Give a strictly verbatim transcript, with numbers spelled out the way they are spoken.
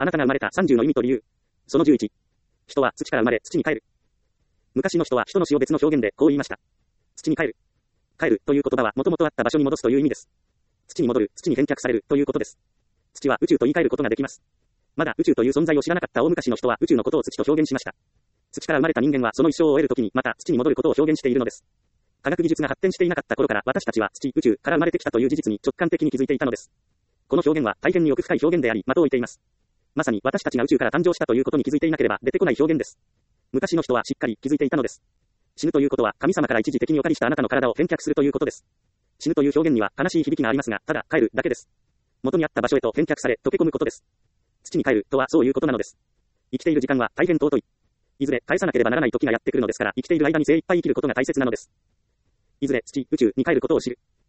あなたが生まれたさんじゅうの意味と理由。そのじゅういち。人は土から生まれ土に帰る。昔の人は人の死を別の表現でこう言いました。土に帰る。帰るという言葉はもともとあった場所に戻すという意味です。土に戻る、土に返却されるということです。土は宇宙と言い換えることができます。まだ宇宙という存在を知らなかった大昔の人は宇宙のことを土と表現しました。土から生まれた人間はその一生を終えるときにまた土に戻ることを表現しているのです。科学技術が発展していなかった頃から私たちは土、宇宙から生まれてきたという事実に直感的に気づいていたのです。この表現は大変に奥深い表現であり、的を置いています。まさに私たちが宇宙から誕生したということに気づいていなければ出てこない表現です。昔の人はしっかり気づいていたのです。死ぬということは神様から一時的にお借りしたあなたの体を返却するということです。死ぬという表現には悲しい響きがありますが、ただ帰るだけです。元にあった場所へと返却され溶け込むことです。土に帰るとはそういうことなのです。生きている時間は大変尊い。いずれ返さなければならない時がやってくるのですから、生きている間に精一杯生きることが大切なのです。いずれ土、宇宙に帰ることを知る。